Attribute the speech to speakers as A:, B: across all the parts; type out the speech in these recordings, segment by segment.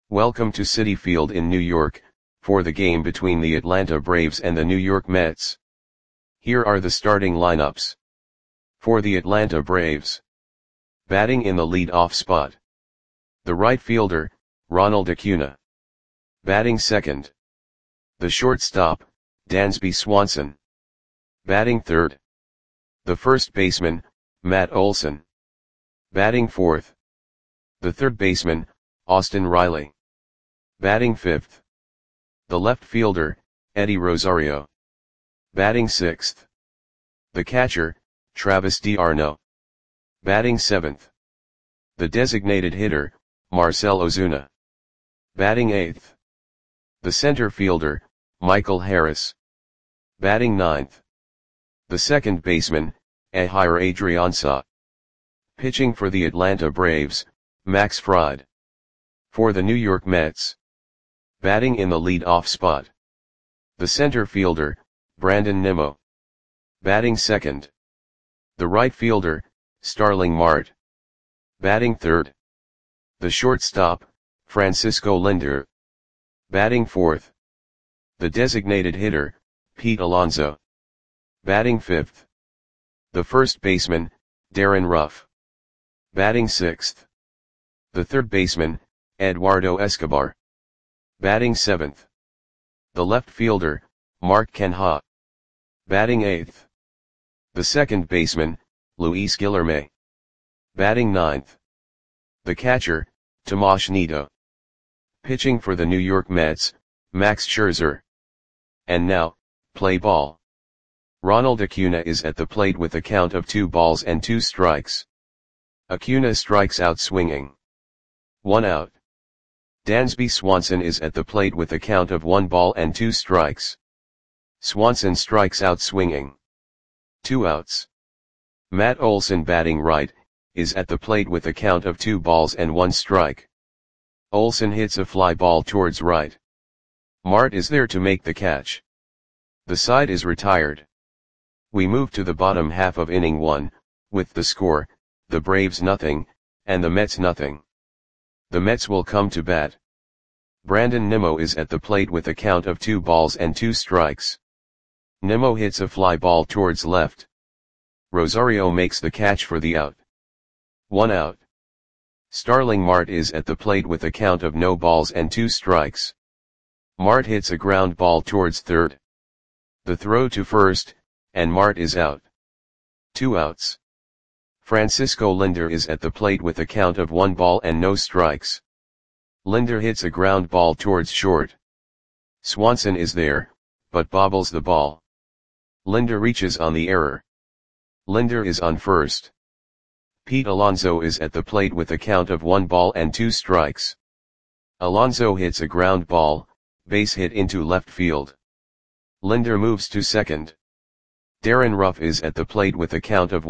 A: Welcome to Citi Field in New York, for the game between the Atlanta Braves and the New York Mets. Here are the starting lineups. For the Atlanta Braves. Batting in the lead-off spot. The right fielder, Ronald Acuna. Batting second. The shortstop, Dansby Swanson. Batting third. The first baseman, Matt Olson. Batting fourth. The third baseman, Austin Riley. Batting fifth. The left fielder, Eddie Rosario. Batting sixth. The catcher, Travis d'Arnaud. Batting seventh. The designated hitter, Marcell Ozuna. Batting eighth. The center fielder, Michael Harris. Batting ninth. The second baseman, Ehire Adrianza. Pitching for the Atlanta Braves, Max Fried. For the New York Mets. Batting in the lead-off spot. The center fielder, Brandon Nimmo. Batting second. The right fielder, Starling Marte. Batting third. The shortstop, Francisco Lindor. Batting fourth. The designated hitter, Pete Alonso. Batting fifth. The first baseman, Darren Ruff. Batting sixth. The third baseman, Eduardo Escobar. Batting seventh. The left fielder, Mark Canha. Batting eighth. The second baseman, Luis Guillorme. Batting ninth. The catcher, Tomas Nido. Pitching for the New York Mets, Max Scherzer. And now, play ball. Ronald Acuna is at the plate with a count of 2-2. Acuna strikes out swinging. 1 out. Dansby Swanson is at the plate with a count of 1-2. Swanson strikes out swinging. 2 outs. Matt Olson batting right, is at the plate with a count of 2-1. Olson hits a fly ball towards right. Marte is there to make the catch. The side is retired. We move to the bottom half of inning 1, with the score, the Braves 0, and the Mets 0. The Mets will come to bat. Brandon Nimmo is at the plate with a count of 2-2. Nimmo hits a fly ball towards left. Rosario makes the catch for the out. 1 out. Starling Marte is at the plate with a count of 0-2. Marte hits a ground ball towards third. The throw to first, and Marte is out. 2 outs. Francisco Lindor is at the plate with a count of 1-0. Lindor hits a ground ball towards short. Swanson is there, but bobbles the ball. Lindor reaches on the error. Lindor is on first. Pete Alonso is at the plate with a count of 1-2. Alonso hits a ground ball, base hit into left field. Lindor moves to second. Darren Ruff is at the plate with a count of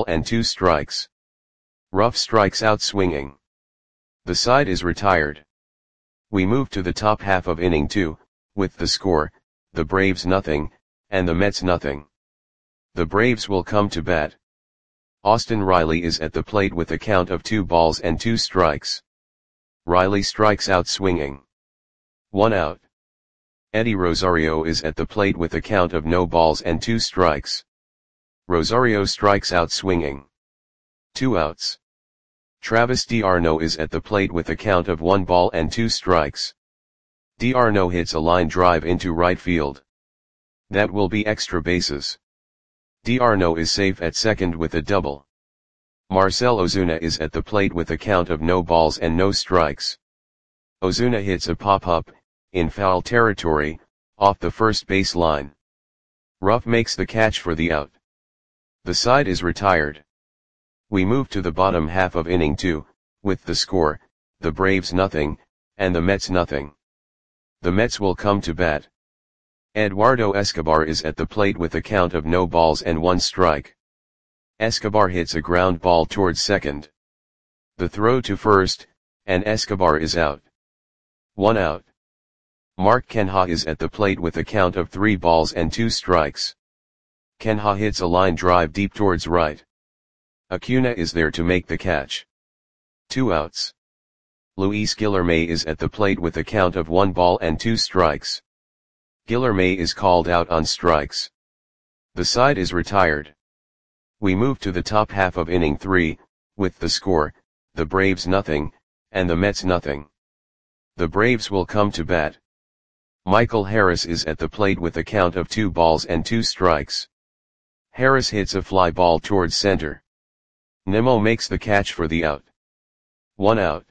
A: 1-2. Ruff strikes out swinging. The side is retired. We move to the top half of inning 2, with the score, the Braves 0, and the Mets 0. The Braves will come to bat. Austin Riley is at the plate with a count of 2-2. Riley strikes out swinging. 1 out. Eddie Rosario is at the plate with a count of 0-2. Rosario strikes out swinging. 2 outs. Travis d'Arnaud is at the plate with a count of 1-2. D'Arnaud hits a line drive into right field. That will be extra bases. D'Arnaud is safe at second with a double. Marcell Ozuna is at the plate with a count of 0-0. Ozuna hits a pop-up, in foul territory, off the first base line. Ruff makes the catch for the out. The side is retired. We move to the bottom half of inning 2, with the score, the Braves 0, and the Mets 0. The Mets will come to bat. Eduardo Escobar is at the plate with a count of 0-1. Escobar hits a ground ball towards second. The throw to first, and Escobar is out. 1 out. Mark Canha is at the plate with a count of 3-2. Canha hits a line drive deep towards right. Acuna is there to make the catch. 2 outs. Luis Guilherme is at the plate with a count of 1 ball and 2 strikes. Guilherme is called out on strikes. The side is retired. We move to the top half of inning 3, with the score, the Braves nothing, and the Mets nothing. The Braves will come to bat. Michael Harris is at the plate with a count of 2 balls and 2 strikes. Harris hits a fly ball towards center. Nimmo makes the catch for the out. 1 out.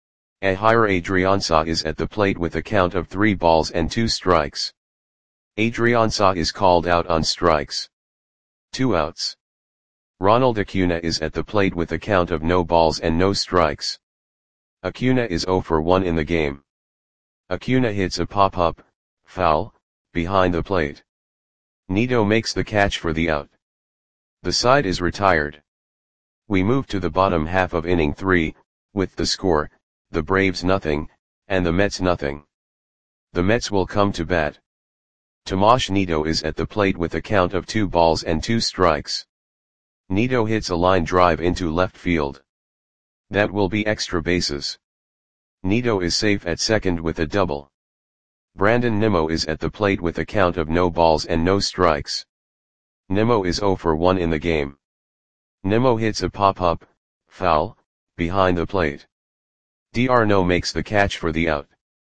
A: Ehire Adrianza is at the plate with a count of 3 balls and 2 strikes. Adrianza is called out on strikes. 2 outs. Ronald Acuna is at the plate with a count of no balls and no strikes. Acuna is 0 for 1 in the game. Acuna hits a pop-up, foul, behind the plate. Nido makes the catch for the out. The side is retired. We move to the bottom half of inning 3, with the score, the Braves nothing, and the Mets nothing. The Mets will come to bat. Tomas Nido is at the plate with a count of 2 balls and 2 strikes. Nido hits a line drive into left field. That will be extra bases. Nido is safe at second with a double. Brandon Nimmo is at the plate with a count of no balls and no strikes. Nimmo is 0 for 1 in the game. Nimmo hits a pop-up, foul, behind the plate. D'Arnaud makes the catch for the out.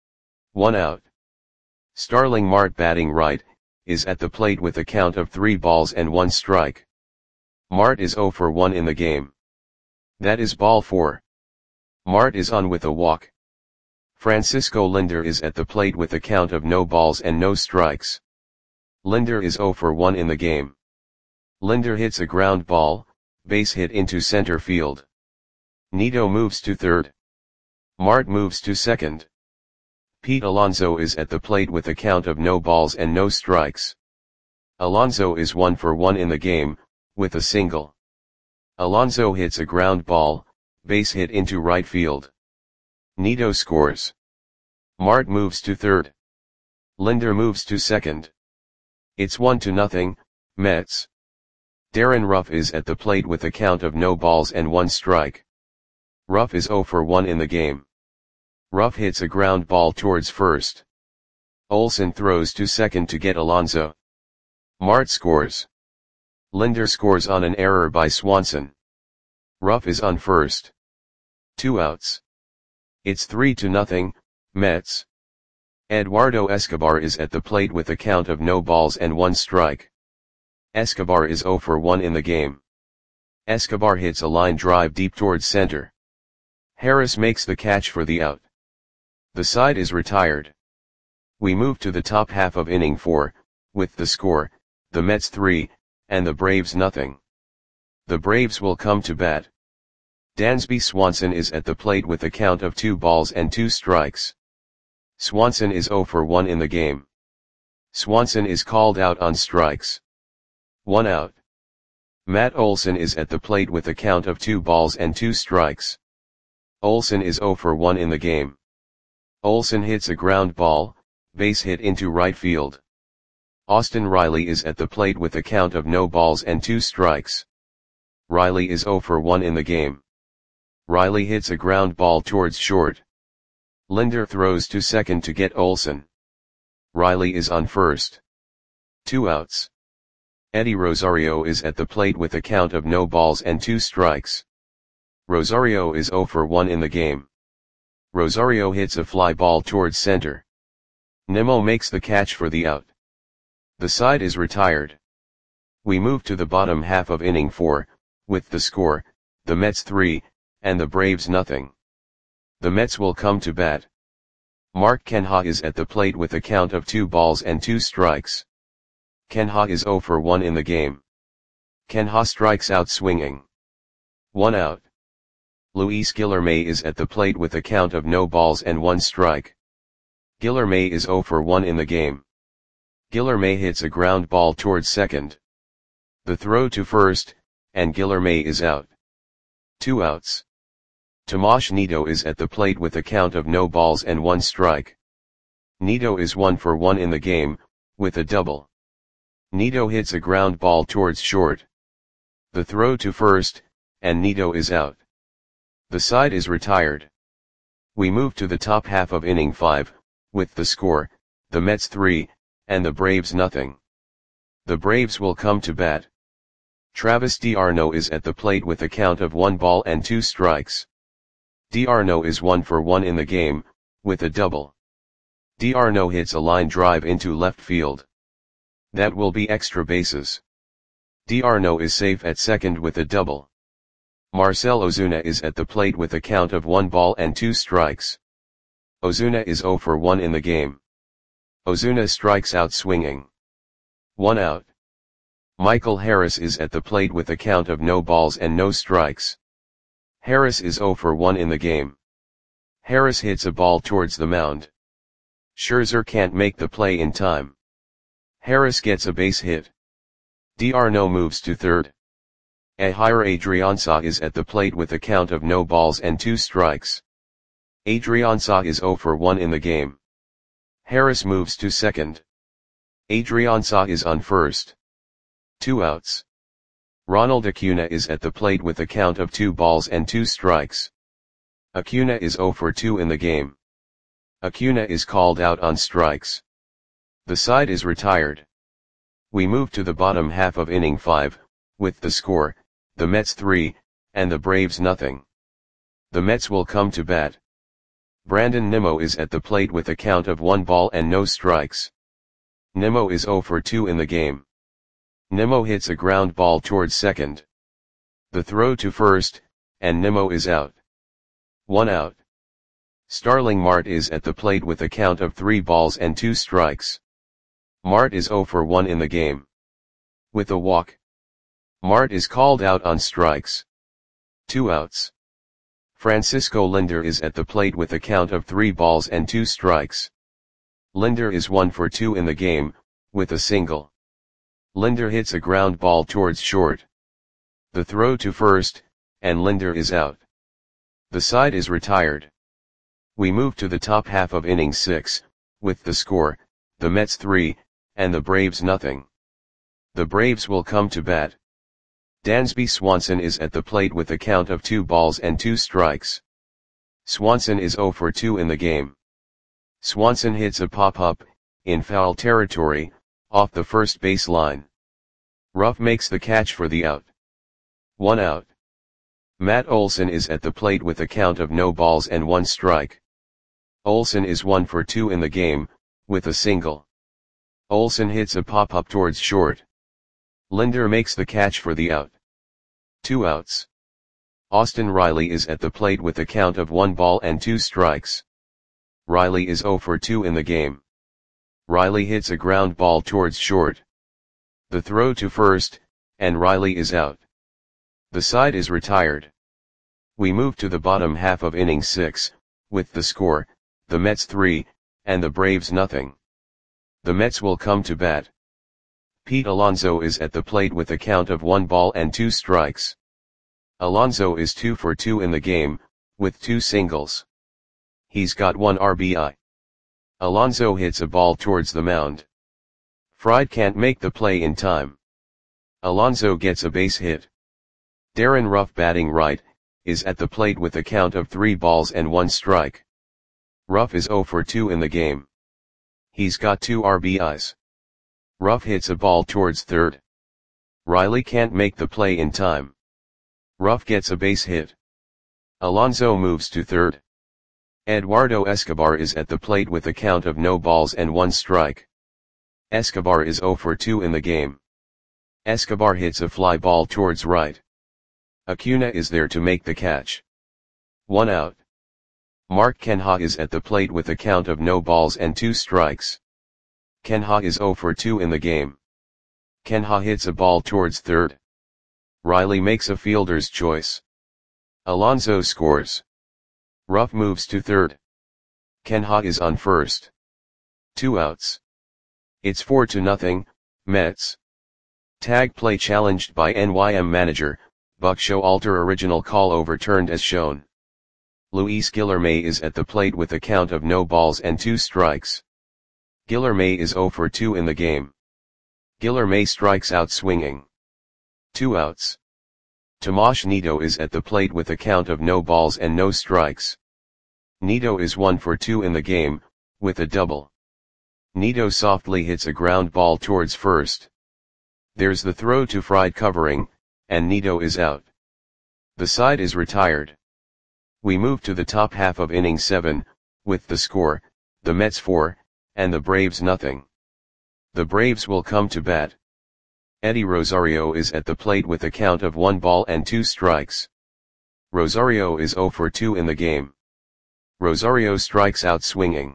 A: 1 out. Starling Marte batting right, is at the plate with a count of 3 balls and 1 strike. Marte is 0 for 1 in the game. That is ball 4. Marte is on with a walk. Francisco Lindor is at the plate with a count of no balls and no strikes. Lindor is 0 for 1 in the game. Lindor hits a ground ball, base hit into center field. Nido moves to third. Marte moves to second. Pete Alonso is at the plate with a count of no balls and no strikes. Alonso is 1 for 1 in the game, with a single. Alonso hits a ground ball, base hit into right field. Nido scores. Marte moves to third. Lindor moves to second. It's 1-0, Mets. Darren Ruff is at the plate with a count of no balls and 1 strike. Ruff is 0 for 1 in the game. Ruff hits a ground ball towards first. Olsen throws to second to get Alonso. Marte scores. Lindor scores on an error by Swanson. Ruff is on first. 2 outs. It's 3-0, Mets. Eduardo Escobar is at the plate with a count of no balls and 1 strike. Escobar is 0 for 1 in the game. Escobar hits a line drive deep towards center. Harris makes the catch for the out. The side is retired. We move to the top half of inning 4, with the score, the Mets 3, and the Braves nothing. The Braves will come to bat. Dansby Swanson is at the plate with a count of 2 balls and 2 strikes. Swanson is 0 for 1 in the game. Swanson is called out on strikes. 1 out. Matt Olson is at the plate with a count of 2 balls and 2 strikes. Olson is 0 for 1 in the game. Olson hits a ground ball, base hit into right field. Austin Riley is at the plate with a count of no balls and 2 strikes. Riley is 0 for 1 in the game. Riley hits a ground ball towards short. Lindor throws to second to get Olson. Riley is on first. 2 outs. Eddie Rosario is at the plate with a count of no balls and 2 strikes. Rosario is 0 for 1 in the game. Rosario hits a fly ball towards center. Nimmo makes the catch for the out. The side is retired. We move to the bottom half of inning 4, with the score, the Mets 3, and the Braves nothing. The Mets will come to bat. Mark Canha is at the plate with a count of 2 balls and 2 strikes. Canha is 0 for 1 in the game. Canha strikes out swinging. 1 out. Luis Guilherme is at the plate with a count of no balls and 1 strike. Guilherme is 0 for 1 in the game. Guilherme hits a ground ball towards second. The throw to first, and Guilherme is out. 2 outs. Tomas Nido is at the plate with a count of no balls and 1 strike. Nido is 1 for 1 in the game, with a double. Nido hits a ground ball towards short. The throw to first, and Nido is out. The side is retired. We move to the top half of inning 5, with the score, the Mets 3, and the Braves nothing. The Braves will come to bat. Travis d'Arnaud is at the plate with a count of 1 ball and 2 strikes. d'Arnaud is 1 for 1 in the game, with a double. d'Arnaud hits a line drive into left field. That will be extra bases. d'Arnaud is safe at second with a double. Marcell Ozuna is at the plate with a count of 1 ball and 2 strikes. Ozuna is 0 for 1 in the game. Ozuna strikes out swinging. 1 out. Michael Harris is at the plate with a count of no balls and no strikes. Harris is 0 for 1 in the game. Harris hits a ball towards the mound. Scherzer can't make the play in time. Harris gets a base hit. d'Arnaud moves to third. Ehire Adrianza is at the plate with a count of no balls and 2 strikes. Adrianza is 0 for 1 in the game. Harris moves to second. Adrianza is on first. 2 outs. Ronald Acuna is at the plate with a count of 2 balls and 2 strikes. Acuna is 0 for 2 in the game. Acuna is called out on strikes. The side is retired. We move to the bottom half of inning 5, with the score, the Mets 3, and the Braves nothing. The Mets will come to bat. Brandon Nimmo is at the plate with a count of 1 ball and no strikes. Nimmo is 0 for 2 in the game. Nimmo hits a ground ball towards second. The throw to first, and Nimmo is out. 1 out. Starling Marte is at the plate with a count of 3 balls and 2 strikes. Marte is 0 for 1 in the game. With a walk. Marte is called out on strikes. 2 outs. Francisco Lindor is at the plate with a count of 3 balls and 2 strikes. Lindor is 1 for 2 in the game, with a single. Lindor hits a ground ball towards short. The throw to first, and Lindor is out. The side is retired. We move to the top half of inning 6, with the score, the Mets 3, and the Braves nothing. The Braves will come to bat. Dansby Swanson is at the plate with a count of 2 balls and 2 strikes. Swanson is 0 for 2 in the game. Swanson hits a pop-up, in foul territory, off the first base line. Ruff makes the catch for the out. 1 out. Matt Olson is at the plate with a count of no balls and 1 strike. Olson is 1 for 2 in the game, with a single. Olson hits a pop-up towards short. Lindor makes the catch for the out. 2 outs. Austin Riley is at the plate with a count of 1 ball and 2 strikes. Riley is 0 for 2 in the game. Riley hits a ground ball towards short. The throw to first, and Riley is out. The side is retired. We move to the bottom half of inning 6, with the score, the Mets 3, and the Braves nothing. The Mets will come to bat. Pete Alonso is at the plate with a count of 1 ball and 2 strikes. Alonso is 2 for 2 in the game, with 2 singles. He's got 1 RBI. Alonso hits a ball towards the mound. Fried can't make the play in time. Alonso gets a base hit. Darren Ruff, batting right, is at the plate with a count of 3 balls and 1 strike. Ruff is 0 for 2 in the game. He's got 2 RBIs. Ruff hits a ball towards third. Riley can't make the play in time. Ruff gets a base hit. Alonso moves to third. Eduardo Escobar is at the plate with a count of no balls and 1 strike. Escobar is 0 for 2 in the game. Escobar hits a fly ball towards right. Acuna is there to make the catch. 1 out. Mark Canha is at the plate with a count of no balls and 2 strikes. Canha is 0 for 2 in the game. Canha hits a ball towards third. Riley makes a fielder's choice. Alonso scores. Ruff moves to third. Canha is on first. 2 outs. It's 4-0, Mets. Tag play challenged by NYM manager, Buck Showalter. Original call overturned as shown. Luis Guillorme is at the plate with a count of no balls and 2 strikes. Guillorme is 0 for 2 in the game. Guillorme strikes out swinging. 2 outs. Tomas Nido is at the plate with a count of no balls and no strikes. Nito is 1 for 2 in the game, with a double. Nito softly hits a ground ball towards first. There's the throw to Fried covering, and Nito is out. The side is retired. We move to the top half of inning 7, with the score, the Mets 4, and the Braves nothing. The Braves will come to bat. Eddie Rosario is at the plate with a count of 1 ball and 2 strikes. Rosario is 0 for 2 in the game. Rosario strikes out swinging.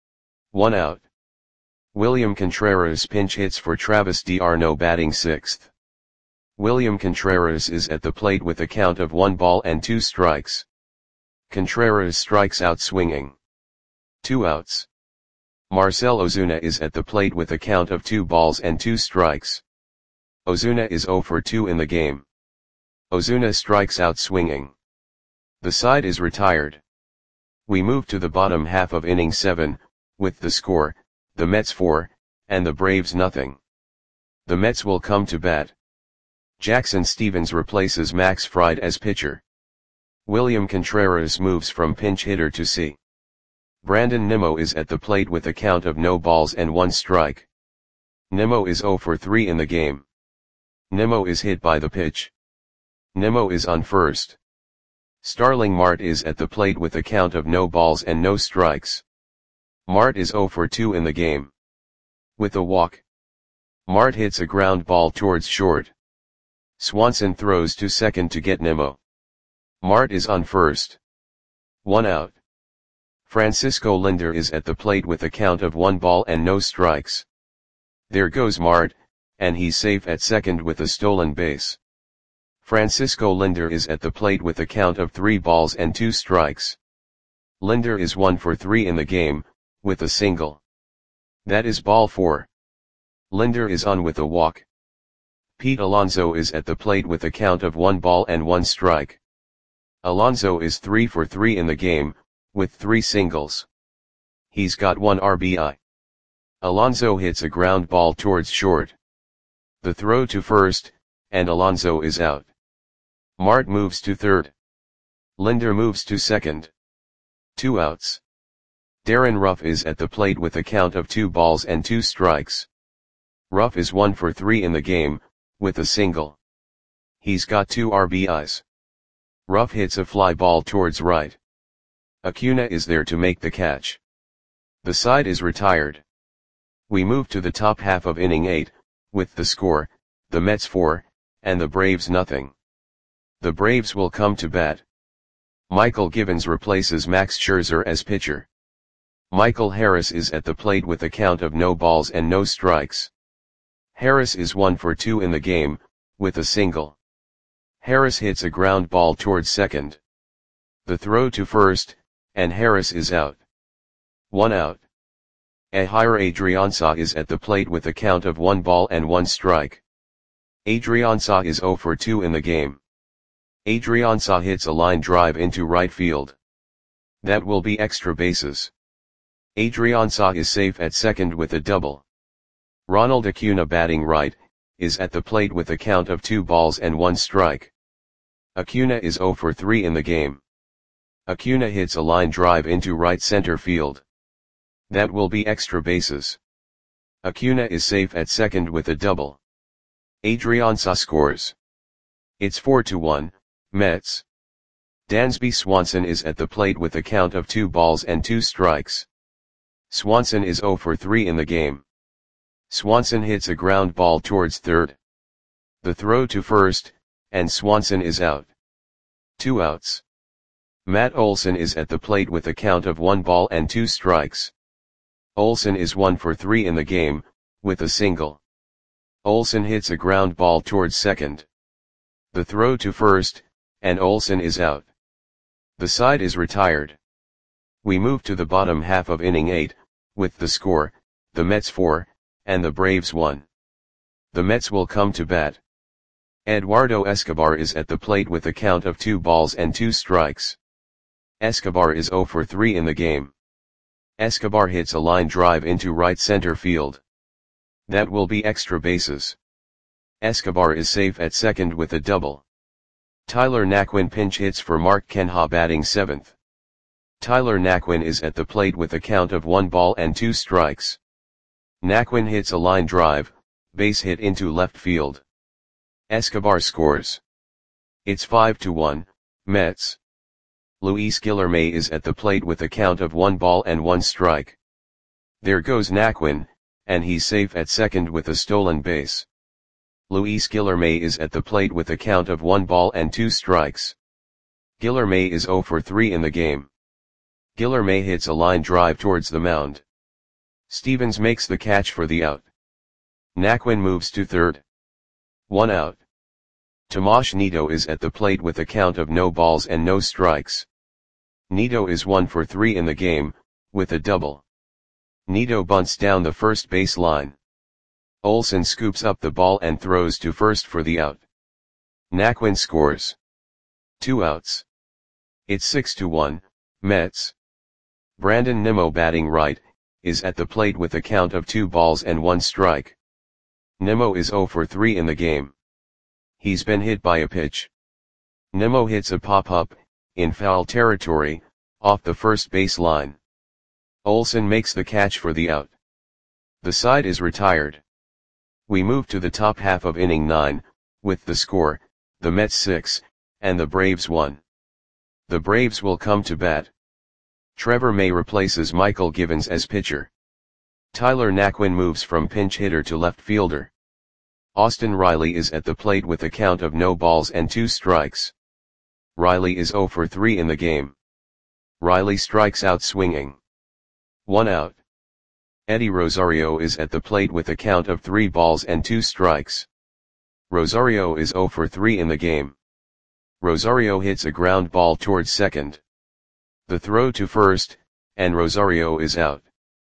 A: 1 out. William Contreras pinch hits for Travis d'Arnaud batting 6th. William Contreras is at the plate with a count of 1 ball and 2 strikes. Contreras strikes out swinging. 2 outs. Marcell Ozuna is at the plate with a count of 2 balls and 2 strikes. Ozuna is 0 for 2 in the game. Ozuna strikes out swinging. The side is retired. We move to the bottom half of inning 7, with the score, the Mets 4, and the Braves nothing. The Mets will come to bat. Jackson Stephens replaces Max Fried as pitcher. William Contreras moves from pinch hitter to C. Brandon Nimmo is at the plate with a count of no balls and 1 strike. Nimmo is 0 for 3 in the game. Nimmo is hit by the pitch. Nimmo is on first. Starling Marte is at the plate with a count of no balls and no strikes. Marte is 0 for 2 in the game. With a walk. Marte hits a ground ball towards short. Swanson throws to second to get Nimmo. Marte is on first. 1 out. Francisco Lindor is at the plate with a count of 1 ball and no strikes. There goes Marte, and he's safe at second with a stolen base. Francisco Lindor is at the plate with a count of 3 balls and 2 strikes. Lindor is 1 for 3 in the game, with a single. That is ball 4. Lindor is on with a walk. Pete Alonso is at the plate with a count of 1 ball and 1 strike. Alonso is 3 for 3 in the game, with 3 singles. He's got 1 RBI. Alonso hits a ground ball towards short. The throw to first, and Alonso is out. Marte moves to third. Lindor moves to second. 2 outs. Darren Ruff is at the plate with a count of 2 balls and 2 strikes. Ruff is 1 for 3 in the game, with a single. He's got 2 RBIs. Ruff hits a fly ball towards right. Acuna is there to make the catch. The side is retired. We move to the top half of inning 8, with the score, the Mets 4, and the Braves nothing. The Braves will come to bat. Michael Givens replaces Max Scherzer as pitcher. Michael Harris is at the plate with a count of no balls and no strikes. Harris is 1 for 2 in the game, with a single. Harris hits a ground ball towards second. The throw to first, and Harris is out. 1 out. Ehire Adrianza is at the plate with a count of 1 ball and 1 strike. Adrianza is 0 for 2 in the game. Adrianza hits a line drive into right field. That will be extra bases. Adrianza is safe at second with a double. Ronald Acuna batting right, is at the plate with a count of 2 balls and 1 strike. Acuna is 0 for 3 in the game. Acuna hits a line drive into right center field. That will be extra bases. Acuna is safe at second with a double. Adrianza scores. It's 4-1, Mets. Dansby Swanson is at the plate with a count of 2 balls and 2 strikes. Swanson is 0 for 3 in the game. Swanson hits a ground ball towards third. The throw to first, and Swanson is out. 2 outs. Matt Olson is at the plate with a count of 1 ball and 2 strikes. Olson is 1 for 3 in the game, with a single. Olson hits a ground ball towards second. The throw to first, and Olson is out. The side is retired. We move to the bottom half of inning 8, with the score, the Mets 4, and the Braves 1. The Mets will come to bat. Eduardo Escobar is at the plate with a count of 2 balls and 2 strikes. Escobar is 0 for 3 in the game. Escobar hits a line drive into right center field. That will be extra bases. Escobar is safe at second with a double. Tyler Naquin pinch hits for Mark Canha batting 7th. Tyler Naquin is at the plate with a count of 1 ball and 2 strikes. Naquin hits a line drive, base hit into left field. Escobar scores. It's 5-1, Mets. Luis Guillorme is at the plate with a count of 1 ball and 1 strike. There goes Naquin, and he's safe at second with a stolen base. Luis Guillorme is at the plate with a count of 1 ball and 2 strikes. Guillorme is 0 for 3 in the game. Guillorme hits a line drive towards the mound. Stevens makes the catch for the out. Naquin moves to third. 1 out. Tomas Nido is at the plate with a count of no balls and no strikes. Nido is 1 for 3 in the game, with a double. Nido bunts down the first base line. Olson scoops up the ball and throws to first for the out. Naquin scores. 2 outs. It's 6-1, Mets. Brandon Nimmo, batting right, is at the plate with a count of 2 balls and 1 strike. Nimmo is 0 for 3 in the game. He's been hit by a pitch. Nimmo hits a pop-up, in foul territory, off the first base line. Olson makes the catch for the out. The side is retired. We move to the top half of inning 9, with the score, the Mets 6, and the Braves 1. The Braves will come to bat. Trevor May replaces Michael Givens as pitcher. Tyler Naquin moves from pinch hitter to left fielder. Austin Riley is at the plate with a count of no balls and 2 strikes. Riley is 0 for 3 in the game. Riley strikes out swinging. 1 out. Eddie Rosario is at the plate with a count of 3 balls and 2 strikes. Rosario is 0 for 3 in the game. Rosario hits a ground ball towards second. The throw to first, and Rosario is out.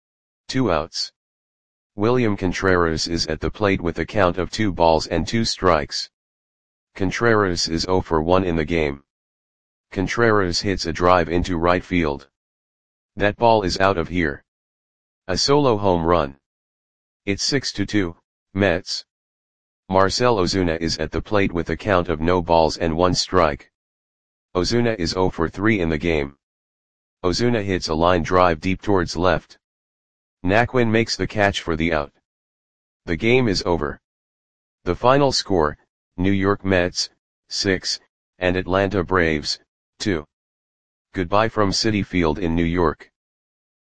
A: 2 outs. William Contreras is at the plate with a count of 2 balls and 2 strikes. Contreras is 0 for 1 in the game. Contreras hits a drive into right field. That ball is out of here. A solo home run. It's 6-2, Mets. Marcell Ozuna is at the plate with a count of no balls and 1 strike. Ozuna is 0 for 3 in the game. Ozuna hits a line drive deep towards left. Naquin makes the catch for the out. The game is over. The final score, New York Mets, 6, and Atlanta Braves, 2. Goodbye from Citi Field in New York.